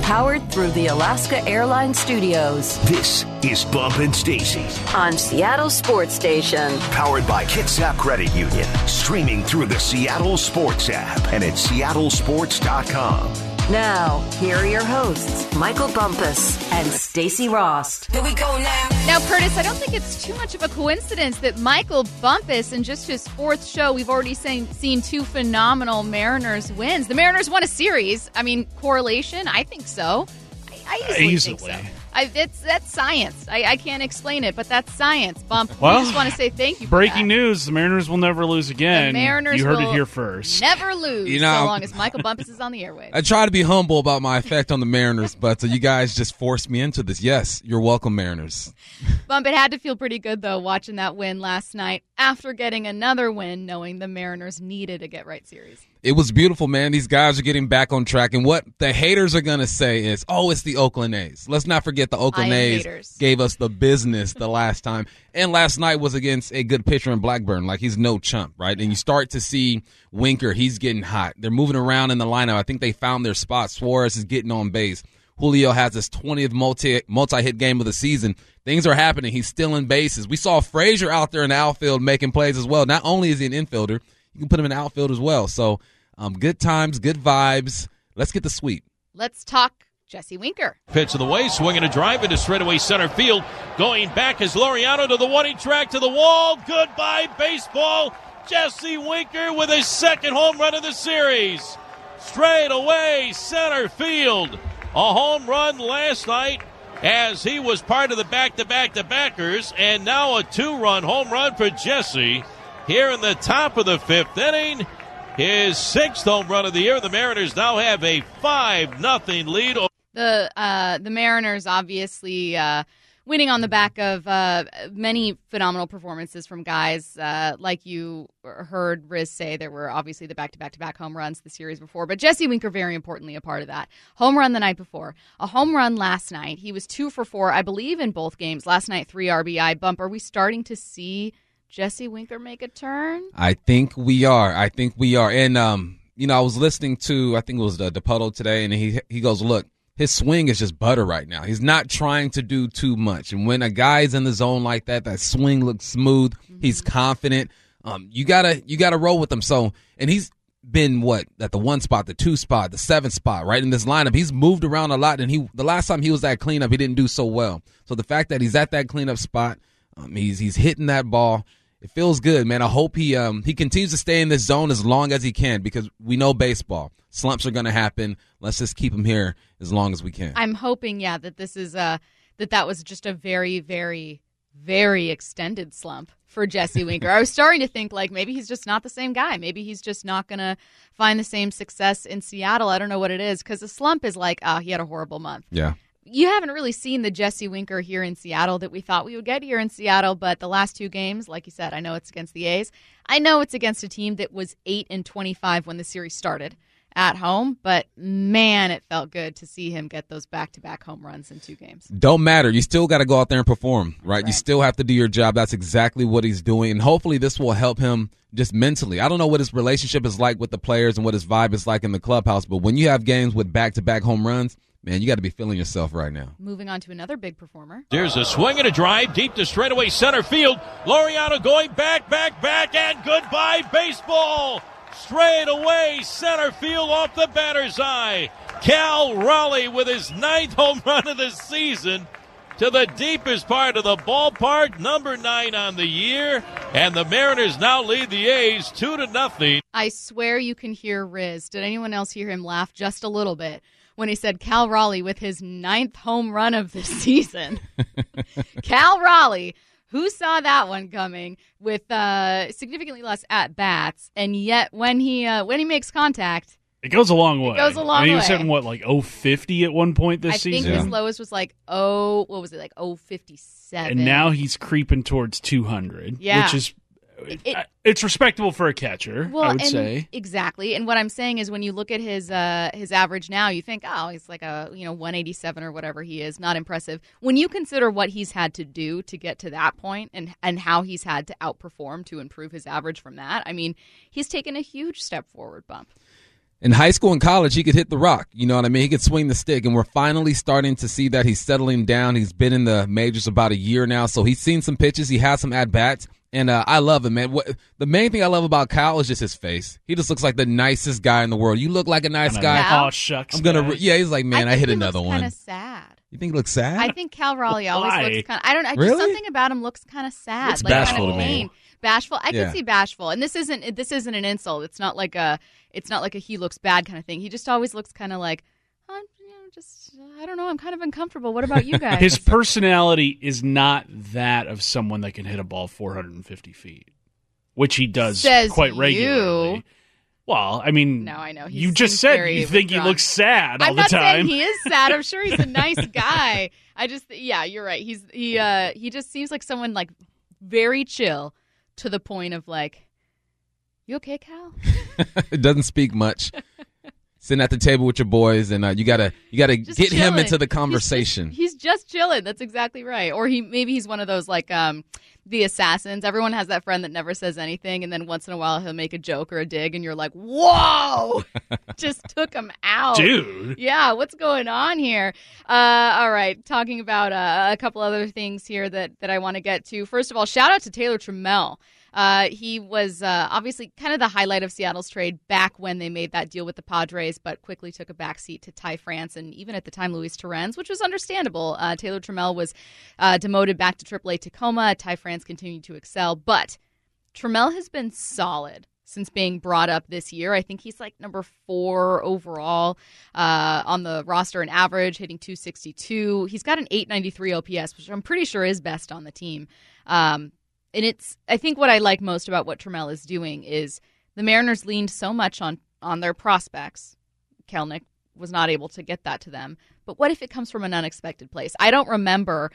powered through the Alaska Airlines Studios. This is Bump and Stacy on Seattle Sports Station. Powered by Kitsap Credit Union. Streaming through the Seattle Sports app and at seattlesports.com. Now, here are your hosts, Michael Bumpus and Stacy Rost. Here we go now. Now, Curtis, I don't think it's too much of a coincidence that Michael Bumpus, in just his fourth show, we've already seen two phenomenal Mariners wins. The Mariners won a series. I mean, correlation? I think so. I easily think so. That's science. I can't explain it, but that's science. Bump. Well, I just want to say thank you for breaking that. news, the Mariners will never lose again. The Mariners you heard will it here first. Never lose, so long as Michael Bumpus is on the airwaves. I try to be humble about my effect on the Mariners, but you guys just forced me into this. Yes, you're welcome, Mariners. Bump, it had to feel pretty good, though, watching that win last night after getting another win, knowing the Mariners needed a get-right series. It was beautiful, man. These guys are getting back on track. And what the haters are going to say is, oh, it's the Oakland A's. Let's not forget the Oakland A's gave us the business the last time. And last night was against a good pitcher in Blackburn. Like, he's no chump, right? And you start to see Winker. He's getting hot. They're moving around in the lineup. I think they found their spot. Suarez is getting on base. Julio has his 20th multi-hit game of the season. Things are happening. He's stealing bases. We saw Frazier out there in the outfield making plays as well. Not only is he an infielder, you can put him in the outfield as well. So, good times, good vibes. Let's get the sweep. Let's talk Jesse Winker. Pitch of the way, swinging a drive into straightaway center field. Going back is Laureano to the one-inch track to the wall. Goodbye, baseball. Jesse Winker with his second home run of the series. Straightaway center field. A home run last night as he was part of the back-to-back-to-backers, and now a two-run home run for Jesse here in the top of the fifth inning. His sixth home run of the year. The Mariners now have a 5-0 lead. The Mariners obviously winning on the back of many phenomenal performances from guys like you heard Riz say. There were obviously the back-to-back-to-back home runs the series before, but Jesse Winker very importantly a part of that. Home run the night before, a home run last night. He was 2 for 4, I believe, in both games. Last night 3 RBI. Bump. Are we starting to see Jesse Winker make a turn? I think we are. And, I was listening to, I think it was DePuddle today, and he goes, look, his swing is just butter right now. He's not trying to do too much. And when a guy's in the zone like that, that swing looks smooth. Mm-hmm. He's confident. You gotta roll with him. So, and he's been at the 1 spot, the 2 spot, the 7 spot, right in this lineup. He's moved around a lot, and the last time he was at cleanup, he didn't do so well. So the fact that he's at that cleanup spot, he's hitting that ball. It feels good, man. I hope he continues to stay in this zone as long as he can, because we know baseball. Slumps are going to happen. Let's just keep him here as long as we can. I'm hoping, that this is that was just a very, very, very extended slump for Jesse Winker. I was starting to think like maybe he's just not the same guy. Maybe he's just not going to find the same success in Seattle. I don't know what it is, because a slump is like, he had a horrible month. Yeah. You haven't really seen the Jesse Winker here in Seattle that we thought we would get here in Seattle, but the last 2 games, like you said, I know it's against the A's. I know it's against a team that was 8-25 when the series started at home, but man, it felt good to see him get those back-to-back home runs in 2 games. Don't matter. You still got to go out there and perform, right? You still have to do your job. That's exactly what he's doing, and hopefully this will help him just mentally. I don't know what his relationship is like with the players and what his vibe is like in the clubhouse, but when you have games with back-to-back home runs, man, you got to be feeling yourself right now. Moving on to another big performer. There's a swing and a drive deep to straightaway center field. Laureano going back, and goodbye, baseball. Straight away center field off the batter's eye. Cal Raleigh with his 9th home run of the season to the deepest part of the ballpark, number 9 on the year. And the Mariners now lead the A's 2-0. I swear you can hear Riz. Did anyone else hear him laugh just a little bit when he said Cal Raleigh with his 9th home run of the season? Cal Raleigh, who saw that one coming with significantly less at-bats, and yet when he makes contact, it goes a long way. It goes a long way. He was hitting, 050 at one point this season? I think his lowest was like 057. And now he's creeping towards 200, which is it's respectable for a catcher, I would say. Exactly. And what I'm saying is when you look at his average now, you think, he's like a 187 or whatever he is, not impressive. When you consider what he's had to do to get to that point and how he's had to outperform to improve his average from that, I mean, he's taken a huge step forward, Bump. In high school and college, he could hit the rock. You know what I mean? He could swing the stick, and we're finally starting to see that he's settling down. He's been in the majors about a year now, so he's seen some pitches. He has some at-bats, and I love him, man. The main thing I love about Kyle is just his face. He just looks like the nicest guy in the world. You look like a nice guy. Oh, shucks. He's like, man, I hit another one. Kind of sad. You think he looks sad? I think Cal Raleigh always looks kind of. Really? Just something about him looks kind of sad. It's bashful kind of to me. Bashful. I can see bashful, and this isn't an insult. It's not like a he looks bad kind of thing. He just always looks kind of like, I don't know. I'm kind of uncomfortable. What about you guys? His personality is not that of someone that can hit a ball 450 feet, which he does quite regularly. Well, I mean, no, I know. You just said you think he looks sad all the time. I'm not saying he is sad. I'm sure he's a nice guy. You're right. He just seems like someone like very chill to the point of like, you okay, Cal? It doesn't speak much. Sitting at the table with your boys, and you gotta just get him into the conversation. He's just chilling. That's exactly right. Or maybe he's one of those like the assassins. Everyone has that friend that never says anything, and then once in a while he'll make a joke or a dig, and you're like, whoa, just took him out, dude. Yeah, what's going on here? All right, talking about a couple other things here that I want to get to. First of all, shout out to Taylor Trammell. He was obviously kind of the highlight of Seattle's trade back when they made that deal with the Padres, but quickly took a backseat to Ty France and even at the time Luis Torrens, which was understandable. Taylor Trammell was demoted back to AAA Tacoma. Ty France continued to excel, but Trammell has been solid since being brought up this year. I think he's like number 4 overall on the roster in average, hitting .262. He's got an .893 OPS, which I'm pretty sure is best on the team. And I think what I like most about what Trammell is doing is the Mariners leaned so much on their prospects. Kelenic was not able to get that to them. But what if it comes from an unexpected place? I don't remember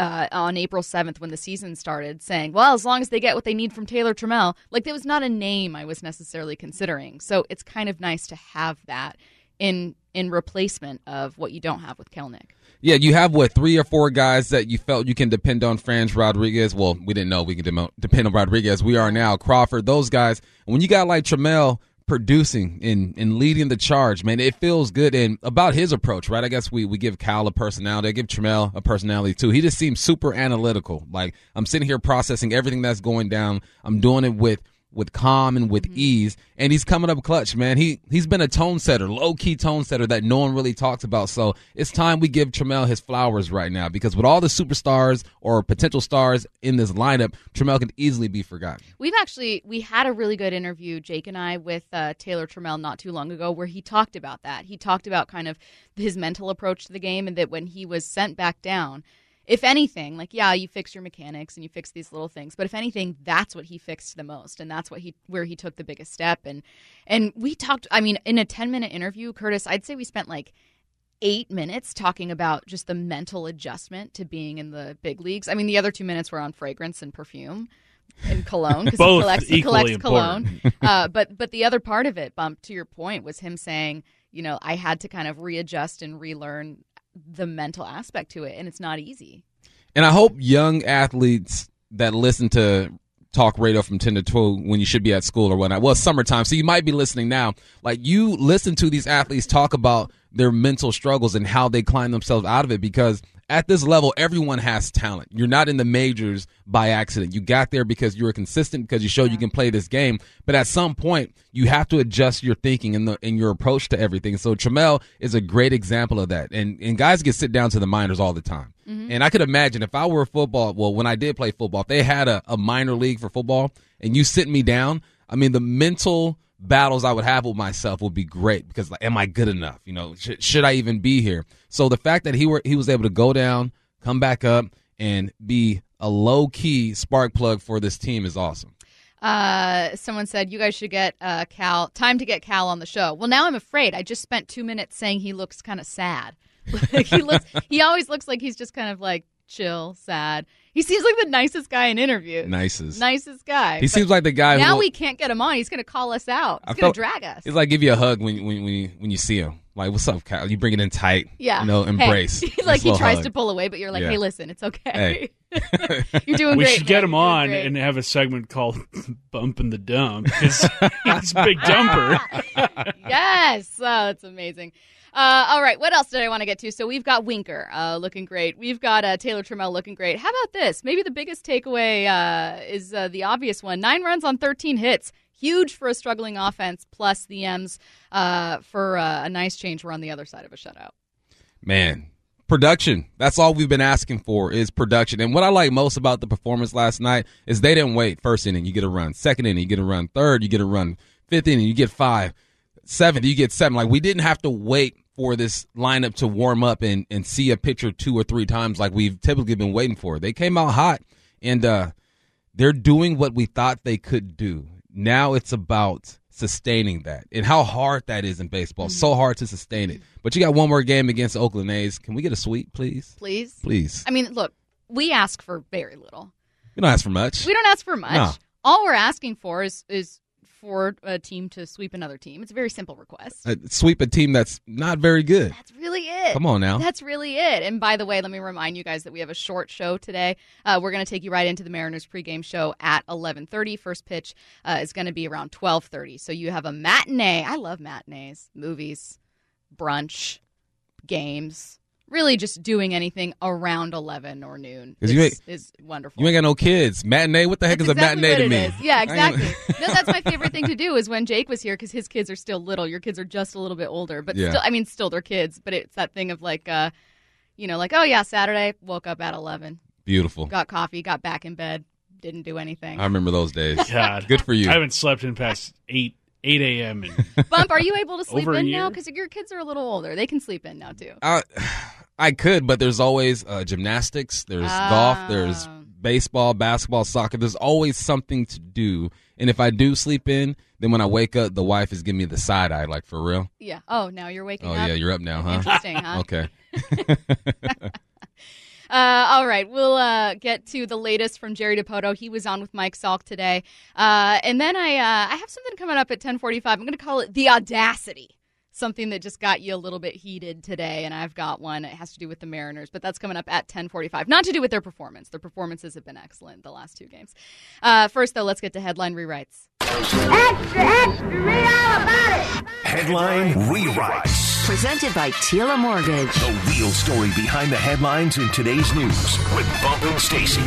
on April 7th when the season started saying, well, as long as they get what they need from Taylor Trammell, like that was not a name I was necessarily considering. So it's kind of nice to have that in replacement of what you don't have with Kelenic. Yeah, you have, 3 or 4 guys that you felt you can depend on. Franz Rodriguez. Well, we didn't know we could depend on Rodriguez. We are now. Crawford, those guys. When you got like Trammell producing and leading the charge, man, it feels good. And about his approach, right? I guess we give Cal a personality. I give Trammell a personality too. He just seems super analytical. Like, I'm sitting here processing everything that's going down. I'm doing it with calm and with ease, and he's coming up clutch, man. He's been a tone setter, low-key tone setter that no one really talks about. So it's time we give Trammell his flowers right now, because with all the superstars or potential stars in this lineup, Trammell can easily be forgotten. We had a really good interview, Jake and I, with Taylor Trammell not too long ago, where he talked about that. He talked about kind of his mental approach to the game, and that when he was sent back down, if anything, like, yeah, you fix your mechanics and you fix these little things, but if anything, that's what he fixed the most, and that's where he took the biggest step. And we talked, I mean, in a 10-minute interview, Curtis, I'd say we spent like 8 minutes talking about just the mental adjustment to being in the big leagues. I mean, the other 2 minutes were on fragrance and perfume and cologne, because he collects cologne. But the other part of it, Bump, to your point, was him saying, you know, I had to kind of readjust and relearn the mental aspect to it, and it's not easy. And I hope young athletes that listen to talk radio from 10 to 12 when you should be at school or whatnot. Well, it's summertime, so you might be listening now. Like, you listen to these athletes talk about their mental struggles and how they climb themselves out of it, because at this level, everyone has talent. You're not in the majors by accident. You got there because you were consistent, because you showed you can play this game. But at some point, you have to adjust your thinking and your approach to everything. So Trammell is a great example of that. And guys get sit down to the minors all the time. Mm-hmm. And I could imagine if I were when I did play football, if they had a minor league for football and you sit me down, I mean, the mental battles I would have with myself would be great, because like, am I good enough? You know, should I even be here? So the fact that he was able to go down, come back up, and be a low-key spark plug for this team is awesome. Someone said, you guys should get time to get Cal on the show. Well, now I'm afraid. I just spent 2 minutes saying he looks kind of sad. He always looks like he's just kind of like chill, sad. He seems like the nicest guy in interviews. Nicest guy. He seems like the guy now we can't get him on. He's going to call us out. He's going to drag us. It's like give you a hug when you see him. Like, what's up, Kyle? You bring it in tight. Yeah. Embrace. Hey. Like he tries to pull away, but you're like, hey, listen, it's okay. Hey. You're doing great. We should get him on and have a segment called Bumping the Dump because he's a big dumper. Yes. Oh, that's amazing. All right, what else did I want to get to? So we've got Winker looking great. We've got Taylor Trammell looking great. How about this? Maybe the biggest takeaway is the obvious one. 9 runs on 13 hits. Huge for a struggling offense, plus the M's for a nice change. We're on the other side of a shutout. Man, production. That's all we've been asking for is production. And what I like most about the performance last night is they didn't wait. First inning, you get a run. Second inning, you get a run. Third, you get a run. Fifth inning, you get 5. Seventh, you get 7. Like, we didn't have to wait for this lineup to warm up and see a pitcher 2 or 3 times like we've typically been waiting for. They came out hot, and they're doing what we thought they could do. Now it's about sustaining that and how hard that is in baseball. Mm-hmm. So hard to sustain it. But you got one more game against the Oakland A's. Can we get a sweep, please? Please. I mean, look, we ask for very little. We don't ask for much. We don't ask for much. No. All we're asking for is for a team to sweep another team. It's a very simple request. Sweep a team that's not very good. That's really it. Come on now. That's really it. And by the way, let me remind you guys that we have a short show today. We're going to take you right into the Mariners pregame show at 11:30. First pitch is going to be around 12:30. So you have a matinee. I love matinees, movies, brunch, games. Really just doing anything around 11 or noon is wonderful. You ain't got no kids. Matinee? What the heck is exactly a matinee to me? Is. Yeah, exactly. No, that's my favorite thing to do is when Jake was here because his kids are still little. Your kids are just a little bit older. But still they're kids. But it's that thing of like, oh, yeah, Saturday, woke up at 11. Beautiful. Got coffee, got back in bed, didn't do anything. I remember those days. God. Good for you. I haven't slept in past 8 a.m. Bump, are you able to sleep in now? Because your kids are a little older. They can sleep in now, too. I could, but there's always gymnastics, there's golf, there's baseball, basketball, soccer. There's always something to do. And if I do sleep in, then when I wake up, the wife is giving me the side eye, like, for real. Yeah. Oh, now you're waking up? Oh, yeah, you're up now, huh? Interesting, huh? Okay. All right, we'll get to the latest from Jerry Dipoto. He was on with Mike Salk today. And then I have something coming up at 10:45. I'm going to call it The Audacity. Something that just got you a little bit heated today, and I've got one. It has to do with the Mariners, but that's coming up at 10:45. Not to do with their performance. Their performances have been excellent the last 2 games. First, though, let's get to headline rewrites. Extra, read all about it. Headline rewrites. Presented by Tila Mortgage. The real story behind the headlines in today's news with Bump and Stacy.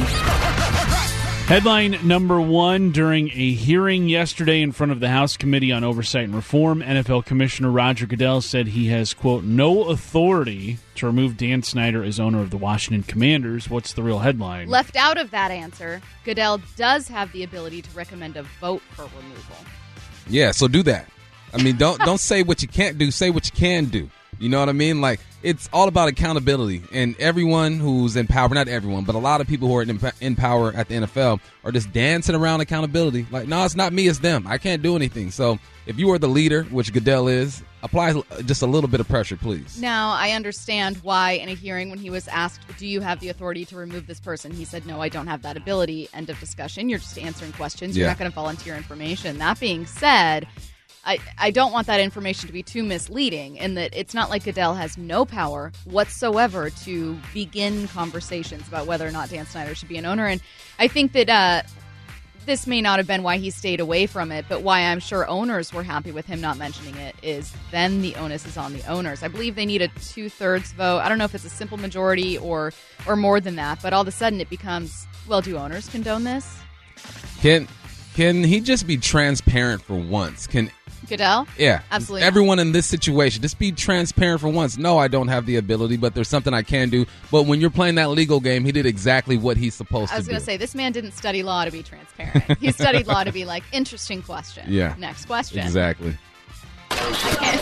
Headline number 1, during a hearing yesterday in front of the House Committee on Oversight and Reform, NFL Commissioner Roger Goodell said he has, quote, no authority to remove Dan Snyder as owner of the Washington Commanders. What's the real headline? Left out of that answer, Goodell does have the ability to recommend a vote for removal. Yeah, so do that. I mean, don't say what you can't do, say what you can do. You know what I mean? Like, it's all about accountability. And everyone who's in power, not everyone, but a lot of people who are in power at the NFL are just dancing around accountability. Like, no, it's not me, it's them. I can't do anything. So if you are the leader, which Goodell is, apply just a little bit of pressure, please. Now, I understand why in a hearing when he was asked, do you have the authority to remove this person? He said, no, I don't have that ability. End of discussion. You're just answering questions. You're not going to volunteer information. That being said, I don't want that information to be too misleading in that it's not like Goodell has no power whatsoever to begin conversations about whether or not Dan Snyder should be an owner. And I think that this may not have been why he stayed away from it, but why I'm sure owners were happy with him not mentioning it is then the onus is on the owners. I believe they need a 2/3 vote. I don't know if it's a simple majority or more than that, but all of a sudden it becomes, well, do owners condone this? Can he just be transparent for once? Can Goodell? Yeah. Absolutely. Everyone in this situation, just be transparent for once. No, I don't have the ability, but there's something I can do. But when you're playing that legal game, he did exactly what he's supposed to do. I was going to say, this man didn't study law to be transparent. He studied law to be like, interesting question. Yeah. Next question. Exactly.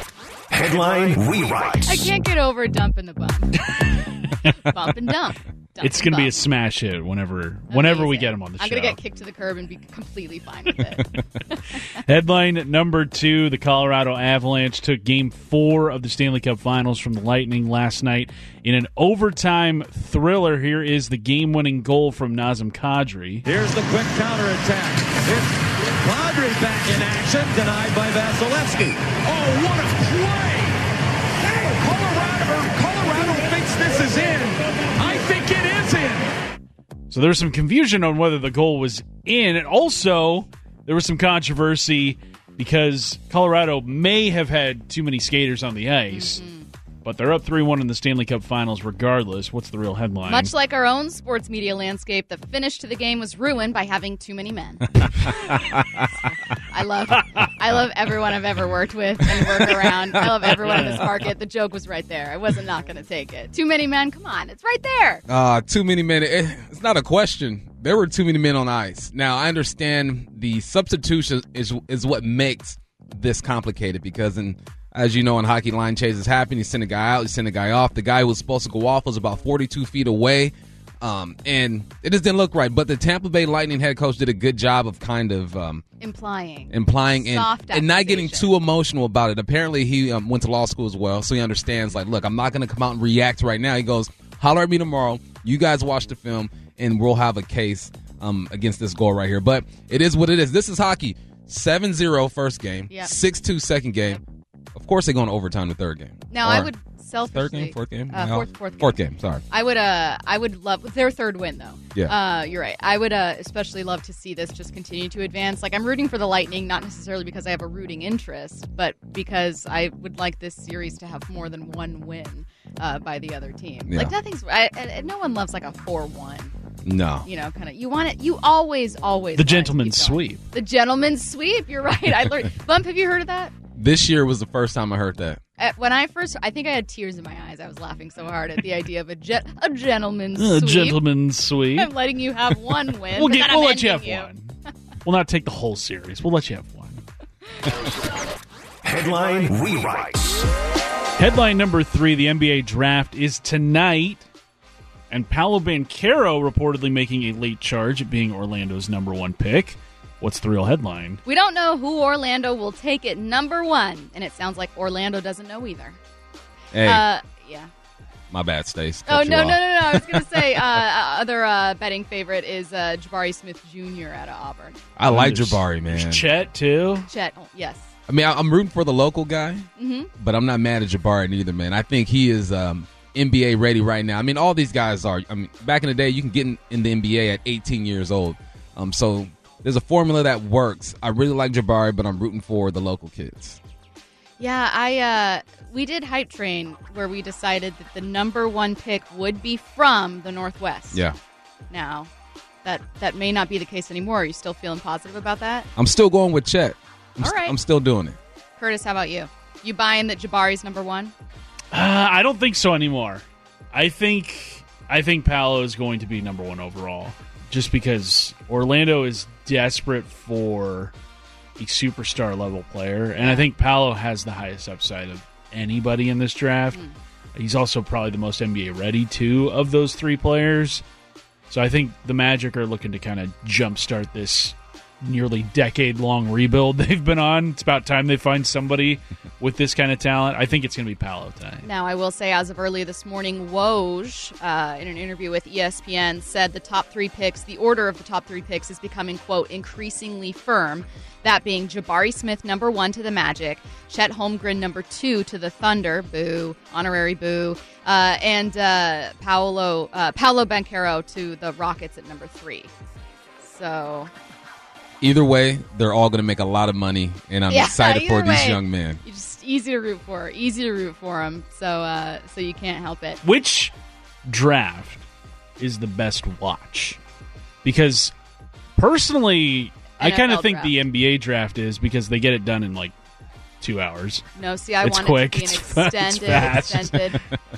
Headline rewrites. I can't get over dumping the bump. Bump and dump. It's going to be a smash hit whenever we get him on the show. I'm going to get kicked to the curb and be completely fine with it. Headline number 2, the Colorado Avalanche took Game 4 of the Stanley Cup Finals from the Lightning last night in an overtime thriller. Here is the game-winning goal from Nazem Kadri. Here's the quick counterattack. It's Kadri back in action, denied by Vasilevsky. Oh, what a play! Hey, Colorado thinks this is in. I think it is in. So there's some confusion on whether the goal was in, and also there was some controversy because Colorado may have had too many skaters on the ice. But they're up 3-1 in the Stanley Cup Finals regardless. What's the real headline? Much like our own sports media landscape, the finish to the game was ruined by having too many men. I love everyone I've ever worked with and work around. I love everyone in this market. The joke was right there. I wasn't not going to take it. Too many men? Come on. It's right there. Too many men. It's not a question. There were too many men on ice. Now, I understand the substitution is what makes this complicated because as you know, in hockey, line changes happen. You send a guy out, you send a guy off. The guy who was supposed to go off was about 42 feet away, and it just didn't look right. But the Tampa Bay Lightning head coach did a good job of kind of implying and not getting too emotional about it. Apparently, he went to law school as well, so he understands, like, look, I'm not going to come out and react right now. He goes, holler at me tomorrow. You guys watch the film, and we'll have a case against this goal right here. But it is what it is. This is hockey. 7-0 first game, 6-2 second game. Of course, they go in overtime the third game. Now, I would selfishly... Fourth game? Fourth game, sorry. I would love... Their third win, though. Yeah. You're right. I would especially love to see this just continue to advance. Like, I'm rooting for the Lightning, not necessarily because I have a rooting interest, but because I would like this series to have more than one win by the other team. Yeah. Like, nothing's... no one loves, like, a 4-1. No. You know, kind of... You want it... You always... The gentleman's sweep. The gentleman's sweep. You're right. I learned... Bump, have you heard of that? This year was the first time I heard that. When I think I had tears in my eyes. I was laughing so hard at the idea of a gentleman's sweep. A gentleman's sweep. I'm letting you have one win. We'll let you have one. We'll not take the whole series. We'll let you have one. Headline rewrites. Headline number 3, the NBA draft is tonight, and Paolo Banchero reportedly making a late charge at being Orlando's number 1 pick. What's the real headline? We don't know who Orlando will take at number 1, and it sounds like Orlando doesn't know either. Hey. Yeah. My bad, Stace. Oh, no. I was going to say other betting favorite is Jabari Smith Jr. out of Auburn. I like Jabari, man. There's Chet, too. Chet, yes. I mean, I'm rooting for the local guy, but I'm not mad at Jabari neither, man. I think he is NBA ready right now. I mean, all these guys are. I mean, back in the day, you can get in the NBA at 18 years old. So there's a formula that works. I really like Jabari, but I'm rooting for the local kids. Yeah, we did Hype Train where we decided that the number 1 pick would be from the Northwest. Yeah. Now, that may not be the case anymore. Are you still feeling positive about that? I'm still going with Chet. All right. I'm still doing it. Curtis, how about you? You buying that Jabari's number 1? I don't think so anymore. I think Paolo is going to be number 1 overall, just because Orlando is desperate for a superstar level player, and I think Paolo has the highest upside of anybody in this draft. He's also probably the most NBA ready too of those 3 players. So I think the Magic are looking to kind of jumpstart this nearly decade-long rebuild they've been on. It's about time they find somebody with this kind of talent. I think it's going to be Paolo tonight. Now, I will say, as of early this morning, Woj, in an interview with ESPN, said the top 3 picks, the order of the top 3 picks is becoming, quote, increasingly firm. That being Jabari Smith, number 1 to the Magic, Chet Holmgren, number 2 to the Thunder, boo, honorary boo, and Paolo Banchero to the Rockets at number 3. So... Either way, they're all going to make a lot of money, and I'm excited for these young men. You're just easy to root for them, so you can't help it. Which draft is the best watch? Because personally, I kind of think the NBA draft is, because they get it done in like 2 hours. No, see, I it's want quick. It to be an extended.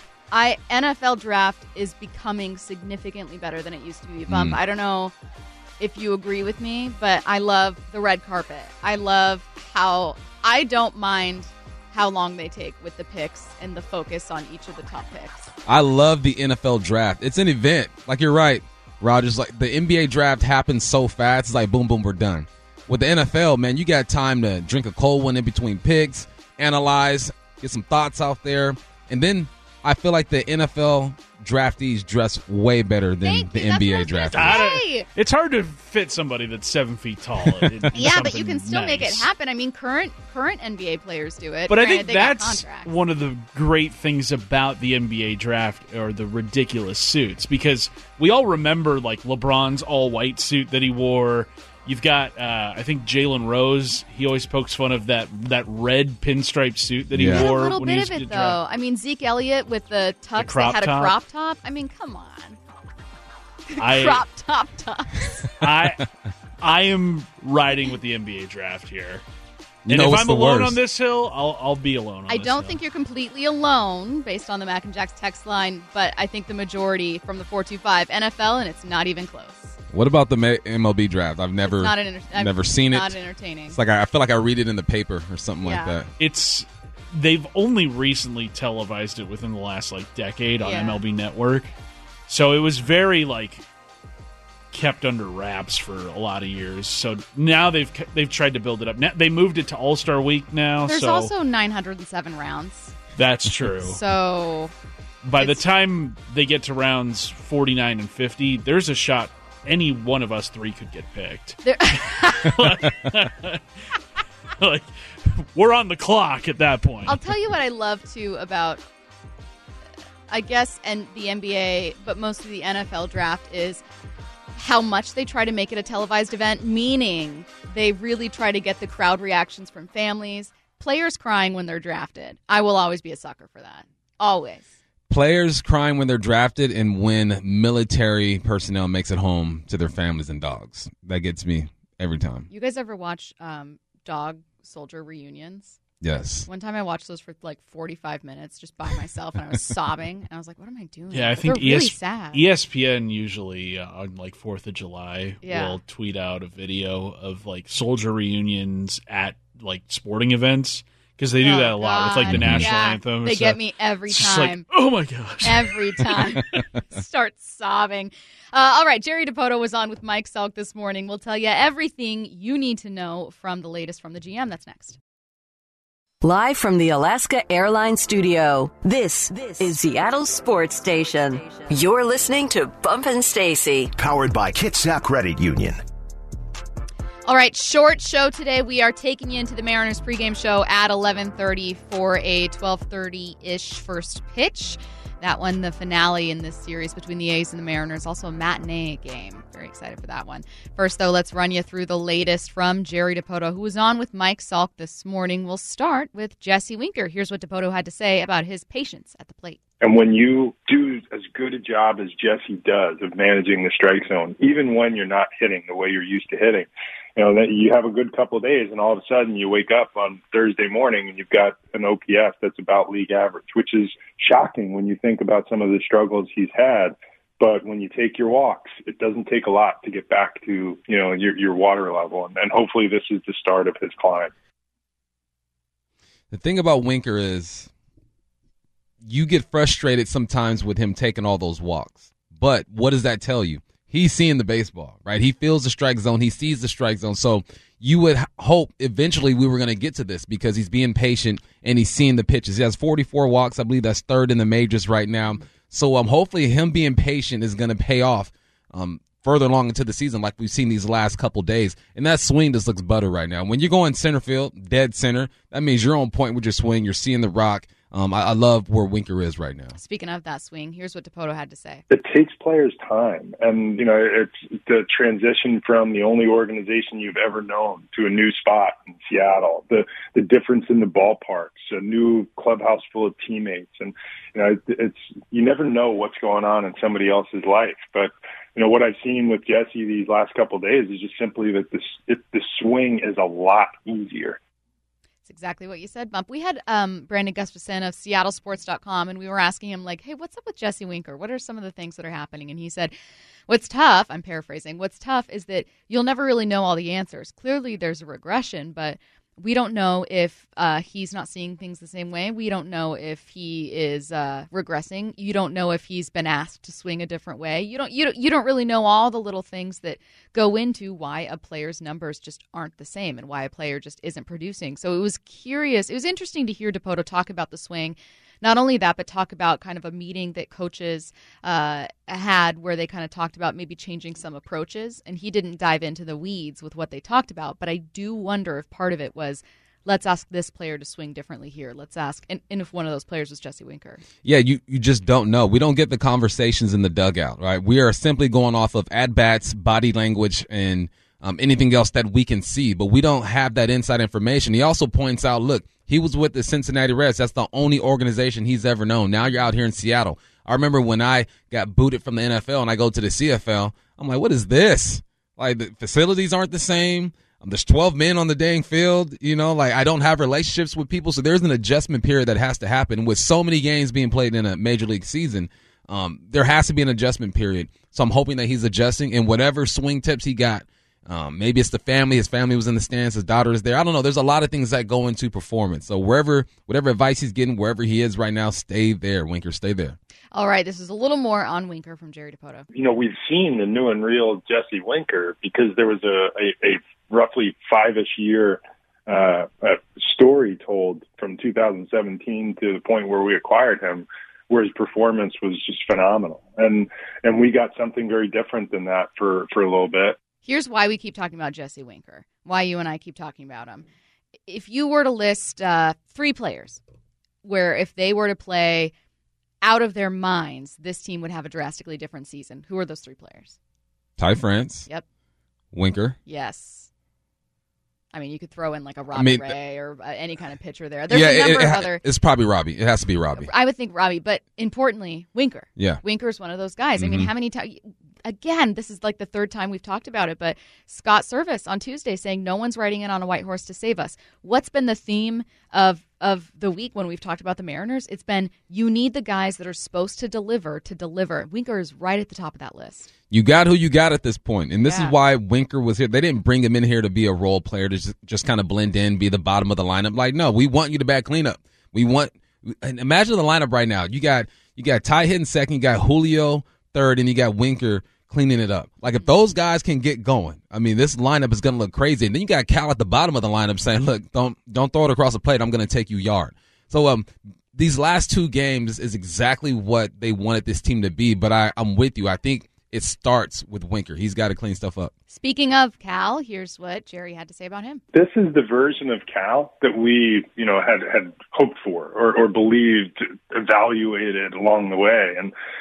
NFL draft is becoming significantly better than it used to be. Bump. I don't know if you agree with me, but I love the red carpet. I love I don't mind how long they take with the picks and the focus on each of the top picks. I love the NFL draft. It's an event. Like, you're right, Rogers. Like, the NBA draft happens so fast. It's like, boom, boom, we're done. With the NFL, man, you got time to drink a cold one in between picks, analyze, get some thoughts out there. And then I feel like the NFL draftees dress way better than the NBA draftees. It's hard to fit somebody that's 7 feet tall. Yeah, but you can still make it happen. I mean, current NBA players do it. But I think that's one of the great things about the NBA draft, or the ridiculous suits, because we all remember like LeBron's all-white suit that he wore. You've got, I think, Jalen Rose. He always pokes fun of that red pinstripe suit that he wore. A little when bit he was of it, though. I mean, Zeke Elliott with the tux that had a crop top. I mean, come on. Crop top tux. I am riding with the NBA draft here. And if I'm alone on this hill, I'll be alone on this hill. I don't think you're completely alone based on the Mac and Jack's text line, but I think the majority from the 425 NFL, and it's not even close. What about the MLB draft? I've never seen it. Not entertaining. It's like I feel like I read it in the paper or something like that. They've only recently televised it within the last decade on MLB Network, so it was very kept under wraps for a lot of years. So now they've tried to build it up. Now, they moved it to All-Star Week now. There's also 907 rounds. That's true. So by the time they get to rounds 49 and 50, there's a shot any one of us three could get picked. We're on the clock at that point. I'll tell you what I love, too, about, I guess, and the NBA, but mostly the NFL draft, is how much they try to make it a televised event, meaning they really try to get the crowd reactions from families, players crying when they're drafted. I will always be a sucker for that. Always. Players crying when they're drafted, and when military personnel makes it home to their families and dogs. That gets me every time. You guys ever watch dog soldier reunions? Yes. One time I watched those for 45 minutes just by myself, and I was sobbing. And I was like, what am I doing? Yeah, I think really sad. ESPN usually on 4th of July will tweet out a video of soldier reunions at sporting events. Because they do that a lot with the national anthem. They get me every time. Oh my gosh. Every time. Start sobbing. All right, Jerry Dipoto was on with Mike Salk this morning. We'll tell you everything you need to know from the latest from the GM. That's next. Live from the Alaska Airlines studio, this is Seattle Sports Station. You're listening to Bumpin' Stacy. Powered by Kitsap Credit Union. All right, short show today. We are taking you into the Mariners pregame show at 11:30 for a 12:30-ish first pitch. That one, the finale in this series between the A's and the Mariners, also a matinee game. Very excited for that one. First, though, let's run you through the latest from Jerry Dipoto, who was on with Mike Salk this morning. We'll start with Jesse Winker. Here's what Dipoto had to say about his patience at the plate. And when you do as good a job as Jesse does of managing the strike zone, even when you're not hitting the way you're used to hitting, that you have a good couple of days, and all of a sudden you wake up on Thursday morning and you've got an OPS that's about league average, which is shocking when you think about some of the struggles he's had. But when you take your walks, it doesn't take a lot to get back to your water level, and hopefully this is the start of his climb. The thing about Winker is you get frustrated sometimes with him taking all those walks. But what does that tell you? He's seeing the baseball, right? He feels the strike zone. He sees the strike zone. So you would hope eventually we were going to get to this because he's being patient and he's seeing the pitches. He has 44 walks. I believe that's third in the majors right now. So hopefully him being patient is going to pay off further along into the season like we've seen these last couple days. And that swing just looks butter right now. When you go in center field, dead center, that means you're on point with your swing. You're seeing the rock. I love where Winker is right now. Speaking of that swing, here's what Dipoto had to say. It takes players time. And, it's the transition from the only organization you've ever known to a new spot in Seattle, the difference in the ballparks, a new clubhouse full of teammates. And, you never know what's going on in somebody else's life. But, what I've seen with Jesse these last couple of days is just simply that the swing is a lot easier. That's exactly what you said, Bump. We had Brandon Gustafson of SeattleSports.com, and we were asking him, hey, what's up with Jesse Winker? What are some of the things that are happening? And he said, what's tough, I'm paraphrasing, what's tough is that you'll never really know all the answers. Clearly there's a regression, but We don't know if he's not seeing things the same way. We don't know if he is regressing. You don't know if he's been asked to swing a different way. You don't really know all the little things that go into why a player's numbers just aren't the same and why a player just isn't producing. So it was curious. It was interesting to hear Dipoto talk about the swing. Not only that, but talk about kind of a meeting that coaches had where they kind of talked about maybe changing some approaches. And he didn't dive into the weeds with what they talked about. But I do wonder if part of it was, let's ask this player to swing differently here. Let's ask, and if one of those players was Jesse Winker. Yeah, you just don't know. We don't get the conversations in the dugout, right? We are simply going off of at-bats, body language, and anything else that we can see. But we don't have that inside information. He also points out, look, he was with the Cincinnati Reds. That's the only organization he's ever known. Now you're out here in Seattle. I remember when I got booted from the NFL and I go to the CFL, I'm like, what is this? Like, the facilities aren't the same. There's 12 men on the dang field. I don't have relationships with people. So there's an adjustment period that has to happen. With so many games being played in a major league season, there has to be an adjustment period. So I'm hoping that he's adjusting. And whatever swing tips he got, maybe it's the family. His family was in the stands. His daughter is there. I don't know. There's a lot of things that go into performance. So whatever advice he's getting, wherever he is right now, stay there, Winker. Stay there. All right. This is a little more on Winker from Jerry Dipoto. We've seen the new and real Jesse Winker because there was a roughly 5-ish year story told from 2017 to the point where we acquired him, where his performance was just phenomenal. And we got something very different than that for a little bit. Here's why we keep talking about Jesse Winker, why you and I keep talking about him. If you were to list 3 players where if they were to play out of their minds, this team would have a drastically different season, who are those 3 players? Ty France. Yep. Winker. Yes. I mean, you could throw in like a Robbie Ray or any kind of pitcher there. There's a number of other. It's probably Robbie. It has to be Robbie. I would think Robbie, but importantly, Winker. Yeah. Winker's one of those guys. I mean, how many times? Again, this is like the 3rd time we've talked about it, but Scott Service on Tuesday saying no one's riding in on a white horse to save us. What's been the theme of the week when we've talked about the Mariners? It's been you need the guys that are supposed to deliver. Winker is right at the top of that list. You got who you got at this point, and this is why Winker was here. They didn't bring him in here to be a role player, to just kind of blend in, be the bottom of the lineup. Like, no, we want you to bat cleanup. Imagine the lineup right now. You got Ty hitting second, you got Julio third, and you got Winker cleaning it up. Like, if those guys can get going, I mean, this lineup is going to look crazy. And then you got Cal at the bottom of the lineup saying, look, don't throw it across the plate. I'm going to take you yard. So these last 2 games is exactly what they wanted this team to be. But I'm with you. I think it starts with Winker. He's got to clean stuff up. Speaking of Cal, here's what Jerry had to say about him. This is the version of Cal that we, had hoped for or believed, evaluated along the way.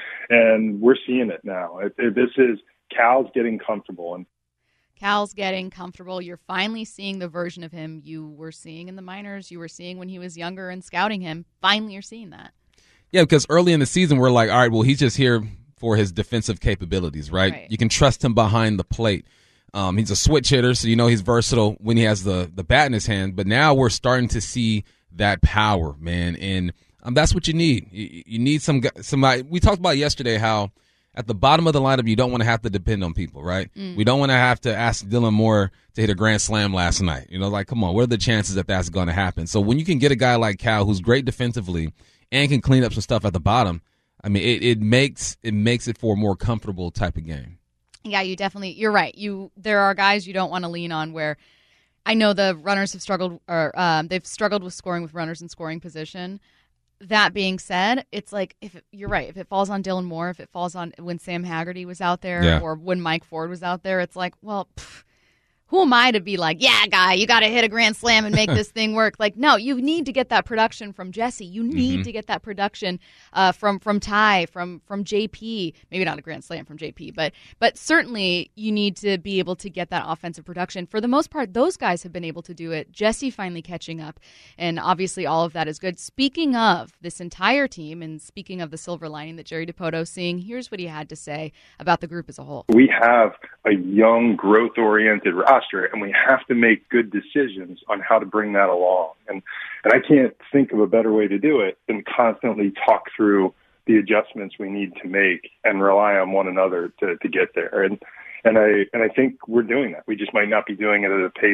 And we're seeing it now. This is Cal's getting comfortable. And Cal's getting comfortable. You're finally seeing the version of him you were seeing in the minors. You were seeing when he was younger and scouting him. Finally, you're seeing that. Yeah, because early in the season, we're like, all right, well, he's just here for his defensive capabilities, right? You can trust him behind the plate. He's a switch hitter, so he's versatile when he has the bat in his hand. But now we're starting to see that power, man, and that's what you need. You need somebody. We talked about yesterday how at the bottom of the lineup you don't want to have to depend on people, right? We don't want to have to ask Dylan Moore to hit a grand slam last night. Like, come on, what are the chances that that's going to happen? So when you can get a guy like Cal who's great defensively and can clean up some stuff at the bottom, I mean, it makes it for a more comfortable type of game. Yeah, you're right. There are guys you don't want to lean on where I know the runners have struggled they've struggled with scoring with runners in scoring position. That being said, it's like you're right. If it falls on Dylan Moore, if it falls on when Sam Haggerty was out there or when Mike Ford was out there, it's like, well, who am I to be like, yeah, guy, you got to hit a grand slam and make this thing work? Like, no, you need to get that production from Jesse. You need to get that production from Ty, from JP. Maybe not a grand slam from JP, but certainly you need to be able to get that offensive production. For the most part, those guys have been able to do it. Jesse finally catching up, and obviously all of that is good. Speaking of this entire team and speaking of the silver lining that Jerry Dipoto seeing, here's what he had to say about the group as a whole. We have a young, growth-oriented roster, and we have to make good decisions on how to bring that along. And I can't think of a better way to do it than constantly talk through the adjustments we need to make and rely on one another to get there. And I think we're doing that. We just might not be doing it at a pace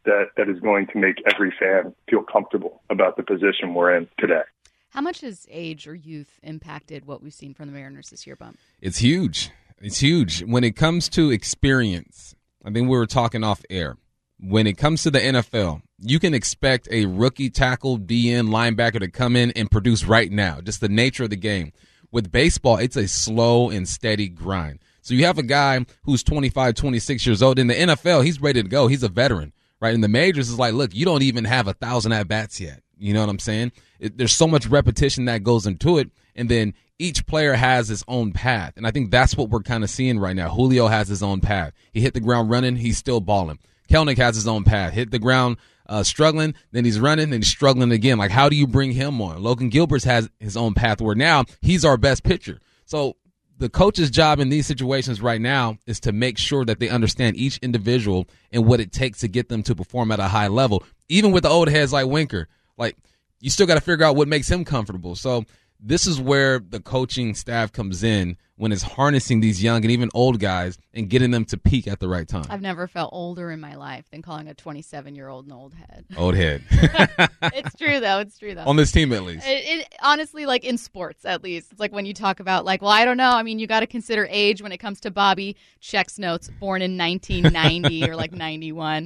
that is going to make every fan feel comfortable about the position we're in today. How much has age or youth impacted what we've seen from the Mariners this year, Bump? It's huge. It's huge. When it comes to experience, I think we were talking off air. When it comes to the NFL, you can expect a rookie tackle, DN, linebacker to come in and produce right now, just the nature of the game. With baseball, it's a slow and steady grind. So you have a guy who's 25, 26 years old. In the NFL, he's ready to go. He's a veteran, right? In the majors, it's like, look, you don't even have 1,000 at-bats yet. You know what I'm saying? There's so much repetition that goes into it, and then each player has his own path. And I think that's what we're kind of seeing right now. Julio has his own path. He hit the ground running. He's still balling. Kelnick has his own path. Hit the ground struggling, then he's running, then he's struggling again. Like, how do you bring him on? Logan Gilbert has his own path where now he's our best pitcher. So the coach's job in these situations right now is to make sure that they understand each individual and what it takes to get them to perform at a high level. Even with the old heads like Winker, like, you still got to figure out what makes him comfortable. So this is where the coaching staff comes in, when it's harnessing these young and even old guys and getting them to peak at the right time. I've never felt older in my life than calling a 27-year-old an old head. Old head. It's true, though. It's true, though. On this team, at least. It honestly, like in sports, at least. It's like when you talk about, like, well, I don't know. I mean, you got to consider age when it comes to Bobby Check's notes, born in 1990 or like 91.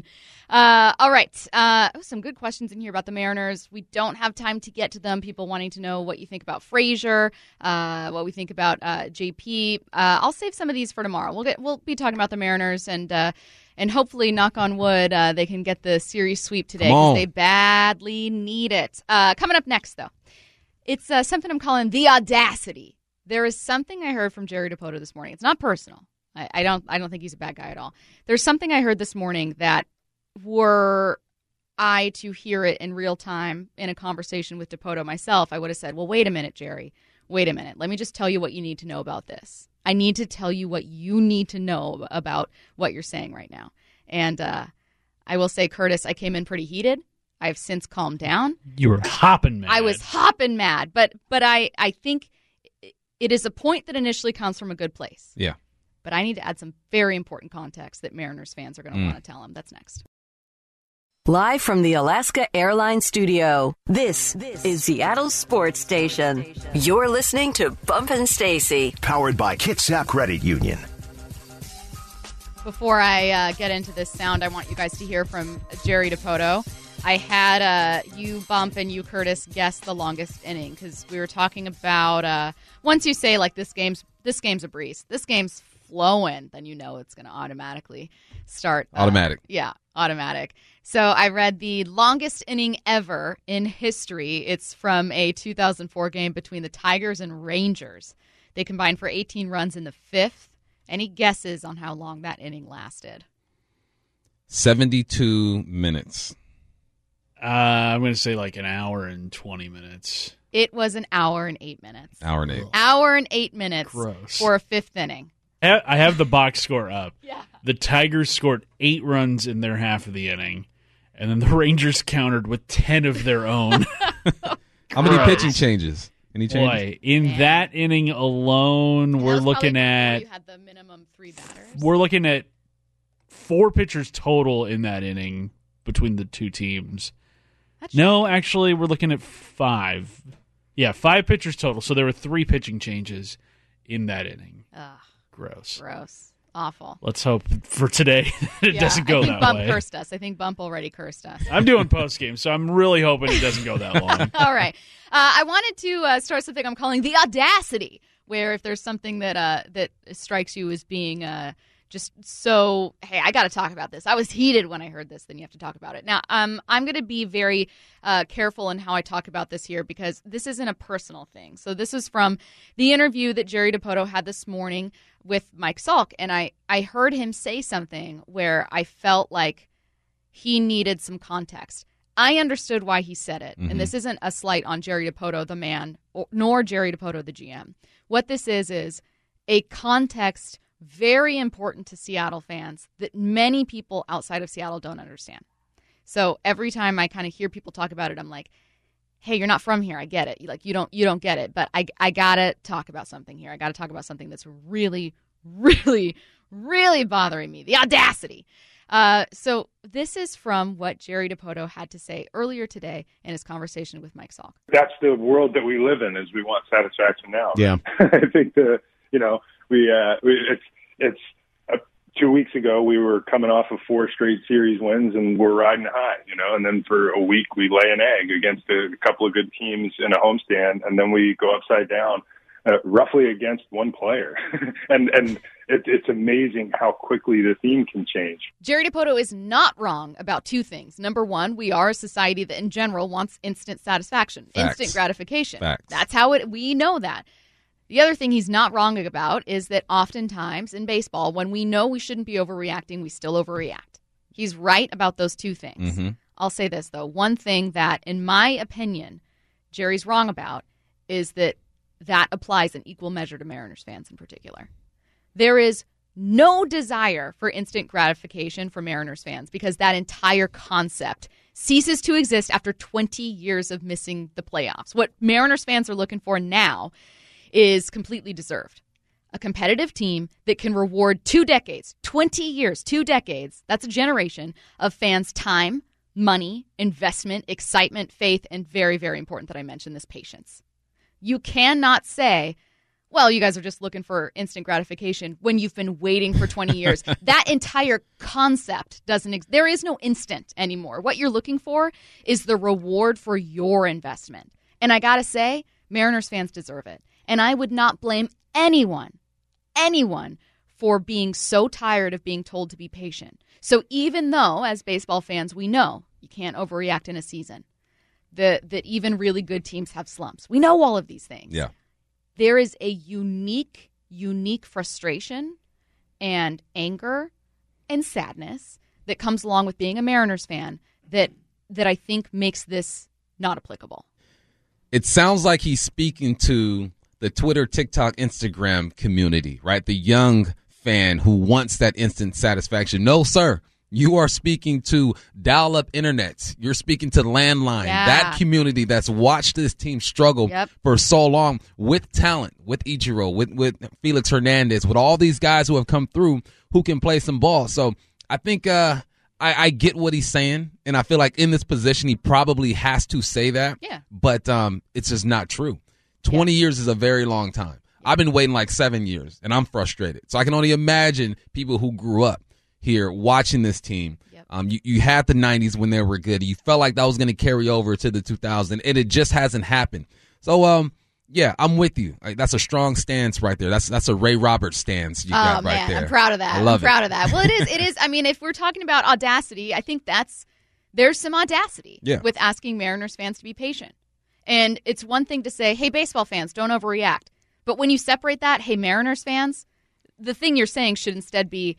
All right. Some good questions in here about the Mariners. We don't have time to get to them. People wanting to know what you think about Frazier, what we think about JP. I'll save some of these for tomorrow. We'll be talking about the Mariners and hopefully, knock on wood, they can get the series sweep today because they badly need it. Coming up next, though, it's something I'm calling the audacity. There is something I heard from Jerry Dipoto this morning. It's not personal. I don't think he's a bad guy at all. There's something I heard this morning that, were I to hear it in real time in a conversation with Dipoto myself, I would have said, well, wait a minute, Jerry. Wait a minute. Let me just tell you what you need to know about this. I need to tell you what you need to know about what you're saying right now. And I will say, Curtis, I came in pretty heated. I've since calmed down. You were hopping mad. I was hopping mad. But I think it is a point that initially comes from a good place. Yeah. But I need to add some very important context that Mariners fans are going to want to tell them. That's next. Live from the Alaska Airlines Studio, this is Seattle Sports Station. You're listening to Bump and Stacy. Powered by Kitsap Credit Union. Before I get into this sound, I want you guys to hear from Jerry Dipoto. I had you, Bump, and you, Curtis, guess the longest inning because we were talking about once you say, like, this game's a breeze, this game's flowing, then you know it's going to automatically start. Automatic. Yeah, automatic. So I read the longest inning ever in history. It's from a 2004 game between the Tigers and Rangers. They combined for 18 runs in the fifth. Any guesses on how long that inning lasted? 72 minutes. I'm going to say like an hour and 20 minutes. It was an hour and 8 minutes. Hour and 8. Hour and 8 minutes. Gross. For a fifth inning. I have the box score up. Yeah. The Tigers scored 8 runs in their half of the inning, and then the Rangers countered with 10 of their own. How many pitching changes? Any changes? Boy, in that inning alone, we're looking at. You had the minimum 3 batters. We're looking at 4 pitchers total in that inning between the two teams. No, actually, we're looking at 5. Yeah, 5 pitchers total. So there were 3 pitching changes in that inning. Ugh. Gross. Awful. Let's hope for today it doesn't go that way. I think Bump cursed us. I think Bump already cursed us. I'm doing post-game, so I'm really hoping it doesn't go that long. All right. I wanted to start something I'm calling the audacity, where if there's something that strikes you as being just so, hey, I got to talk about this. I was heated when I heard this, then you have to talk about it. Now, I'm going to be very careful in how I talk about this here because this isn't a personal thing. So this is from the interview that Jerry Dipoto had this morning with Mike Salk, and I heard him say something where I felt like he needed some context. I understood why he said it, and this isn't a slight on Jerry Dipoto, the man, nor Jerry Dipoto, the GM. What this is a context very important to Seattle fans that many people outside of Seattle don't understand. So every time I kind of hear people talk about it, I'm like, hey, you're not from here. I get it. You don't get it. But I got to talk about something here. I got to talk about something that's really, really, really bothering me. The audacity. So this is from what Jerry Dipoto had to say earlier today in his conversation with Mike Salk. That's the world that we live in, is we want satisfaction now. Yeah. I think it's 2 weeks ago we were coming off of 4 straight series wins and we're riding high, and then for a week we lay an egg against a couple of good teams in a homestand, and then we go upside down roughly against one player. and it's amazing how quickly the theme can change. Jerry Dipoto is not wrong about 2 things. Number one, we are a society that in general wants instant satisfaction, Facts. instant gratification. Facts. That's how we know that. The other thing he's not wrong about is that oftentimes in baseball, when we know we shouldn't be overreacting, we still overreact. He's right about those 2 things. Mm-hmm. I'll say this, though. One thing that, in my opinion, Jerry's wrong about is that applies in equal measure to Mariners fans in particular. There is no desire for instant gratification for Mariners fans because that entire concept ceases to exist after 20 years of missing the playoffs. What Mariners fans are looking for now is completely deserved. A competitive team that can reward 2 decades, 20 years, 2 decades, that's a generation of fans' time, money, investment, excitement, faith, and very, very important that I mention this, patience. You cannot say, well, you guys are just looking for instant gratification when you've been waiting for 20 years. That entire concept doesn't there is no instant anymore. What you're looking for is the reward for your investment. And I got to say, Mariners fans deserve it. And I would not blame anyone for being so tired of being told to be patient. So even though, as baseball fans, we know you can't overreact in a season, that even really good teams have slumps. We know all of these things. Yeah. There is a unique frustration and anger and sadness that comes along with being a Mariners fan that I think makes this not applicable. It sounds like he's speaking to the Twitter, TikTok, Instagram community, right? The young fan who wants that instant satisfaction. No, sir. You are speaking to dial-up internets. You're speaking to landline. Yeah. That community that's watched this team struggle for so long with talent, with Ichiro, with Felix Hernandez, with all these guys who have come through who can play some ball. So I think I get what he's saying, and I feel like in this position he probably has to say that. Yeah. But it's just not true. 20 years is a very long time. I've been waiting like 7 years, and I'm frustrated. So I can only imagine people who grew up here watching this team. You had the 90s when they were good. You felt like that was going to carry over to the 2000s, and it just hasn't happened. So, yeah, I'm with you. That's a strong stance right there. That's a Ray Roberts stance you got right there. I'm proud of that. I'm proud of that. Well, it is. I mean, if we're talking about audacity, I think there's some audacity with asking Mariners fans to be patient. And it's one thing to say, hey, baseball fans, don't overreact. But when you separate that, hey, Mariners fans, the thing you're saying should instead be,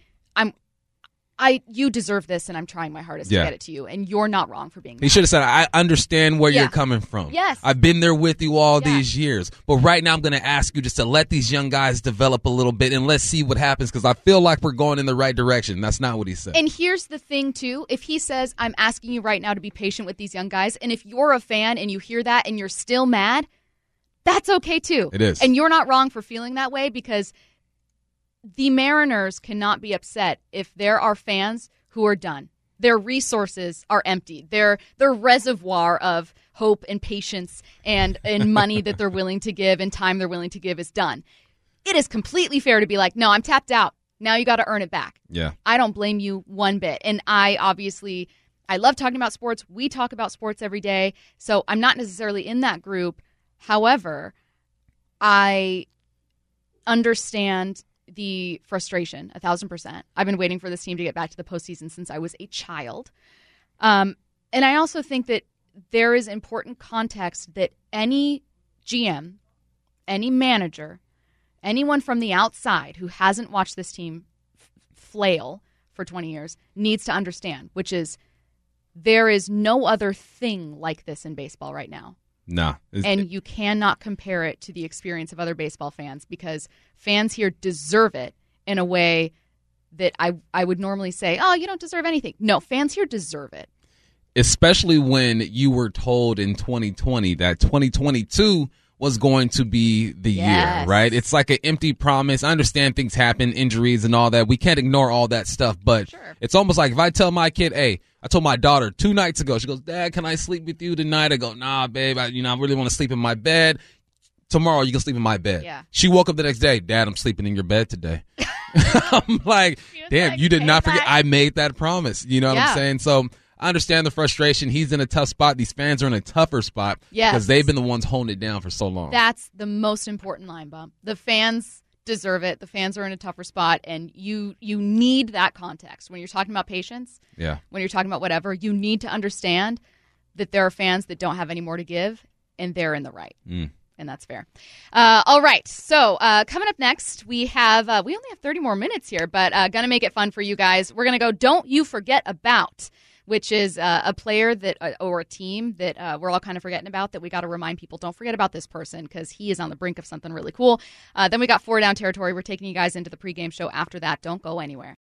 you deserve this, and I'm trying my hardest to get it to you, and you're not wrong for being. He should have said, I understand where you're coming from. Yes. I've been there with you all these years. But right now I'm going to ask you just to let these young guys develop a little bit, and let's see what happens, because I feel like we're going in the right direction. That's not what he said. And here's the thing, too. If he says, I'm asking you right now to be patient with these young guys, and if you're a fan and you hear that and you're still mad, that's okay, too. It is. And you're not wrong for feeling that way, because the Mariners cannot be upset if there are fans who are done. Their resources are emptied. Their reservoir of hope and patience and money that they're willing to give and time they're willing to give is done. It is completely fair to be like, no, I'm tapped out. Now you got to earn it back. Yeah. I don't blame you one bit. And I love talking about sports. We talk about sports every day. So I'm not necessarily in that group. However, I understand the frustration 1,000%. I've been waiting for this team to get back to the postseason since I was a child. And I also think that there is important context that any GM, any manager, anyone from the outside who hasn't watched this team flail for 20 years needs to understand, which is there is no other thing like this in baseball right now. No. And you cannot compare it to the experience of other baseball fans, because fans here deserve it in a way that I would normally say, oh, you don't deserve anything. No, fans here deserve it. Especially when you were told in 2020 that 2022 was going to be the year, right? It's like an empty promise. I understand things happen, injuries and all that. We can't ignore all that stuff, but it's almost like if I tell my kid, hey, I told my daughter 2 nights ago, she goes, Dad, can I sleep with you tonight? I go, nah, babe, I really want to sleep in my bed. Tomorrow you can sleep in my bed. Yeah. She woke up the next day, Dad, I'm sleeping in your bed today. I'm like, damn, you did not forget. I made that promise. You know what I'm saying? So I understand the frustration. He's in a tough spot. These fans are in a tougher spot because they've been the ones holding it down for so long. That's the most important line, Bump. The fans deserve it. The fans are in a tougher spot, and you need that context. When you're talking about patience, when you're talking about whatever, you need to understand that there are fans that don't have any more to give, and they're in the right. And that's fair. All right. So coming up next, we only have 30 more minutes here, but going to make it fun for you guys. We're going to go Don't You Forget About, which is a player that or a team that we're all kind of forgetting about, that we got to remind people, don't forget about this person because he is on the brink of something really cool. Then we got 4 Down Territory. We're taking you guys into the pregame show after that. Don't go anywhere.